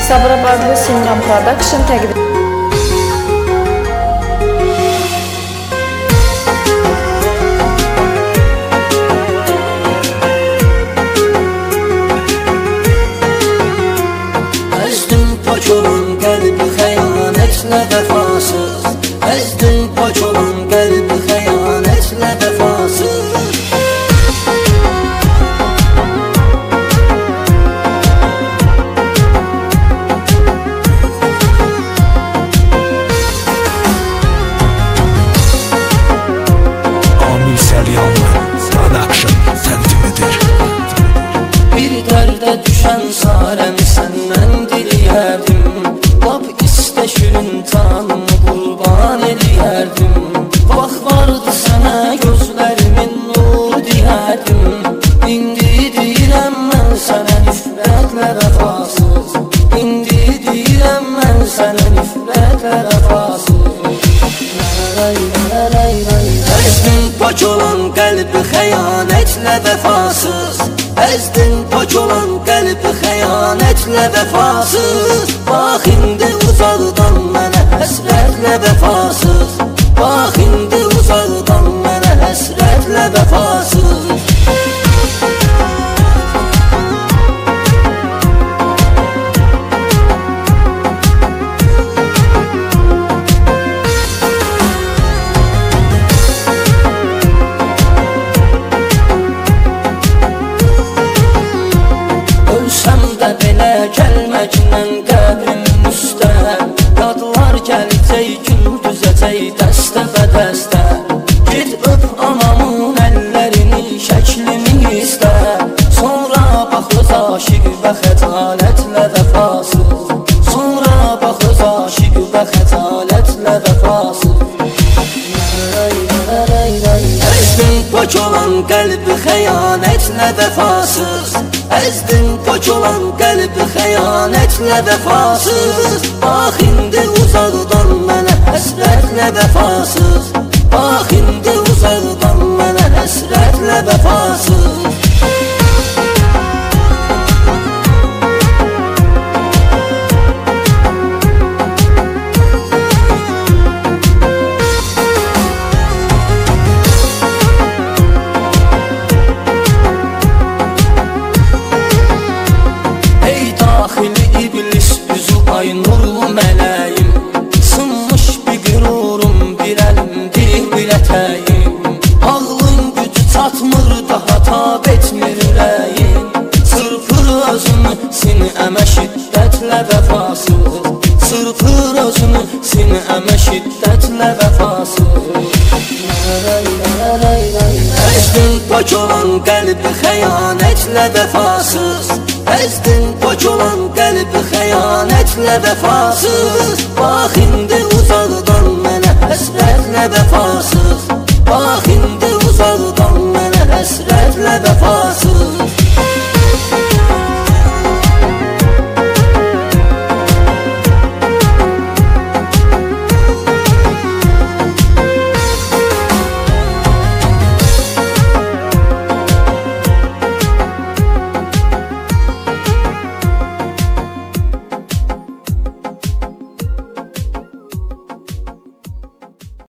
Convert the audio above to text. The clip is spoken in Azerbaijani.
Sabirabadlı Simran Production təqdim. Əzdin pak olan qəlbi xəyanətlə vəfasız. Əzdin pak olan qəlbi xəyanətlə vəfasız. Bir dərdə düşən sarəmi səndən diliyərdim. Lap istə şirin tanımı qurban eləyərdim. Vaxt vardı sənə gözlərimin nur deyərdim. İndi deyirəm mən sənə nifrətlə vəfasız. İndi deyirəm mən sənə nifrətlə vəfasız. Əzdin pak olan qəlbi xəyanətlə vəfasız. Əzdin pak olan qəlbi xəyanətlə vəfasız. Bax indi uzaqdan mənə həsrətlə vəfasız. Bax indi uzaqdan mənə həsrətlə vəfasız. Belə gəlməklə qəbrim üstə yadlar gələcək, gündüzəcək dəstə-bədəstə. Git öp anamın əllərini, şəklimi istə. Sonra bax öz aşiq və xəcalətlə vəfasız. Sonra bax öz aşiq və xəcalətlə vəfasız. Əzdin pak olan qəlbi xəyanətlə vəfasız. Əzdin pak olan qəlbi xəyanətlə vəfasız. Bax indi uzaqdan mənə həsrətlə vəfasız. Bax indi uzaqdan mənə həsrətlə vəfasız. Ay nurlu mələyim, sınmış bir qürurum, bir əlimdir bir ətəyim. Ağlın gücü çatmır, daha tab etmir ürəyim. Çırpır özünü sinəmə şiddətlə vəfasız. Çırpır özünü sinəmə şiddətlə vəfasız. Əzdin pak olan qəlbi xəyanətlə vəfasız. Əzdin pak olan qəlbi xəyanətlə vəfasız. Bax indi uzaqdan mənə həsrətlə vəfasız. Bax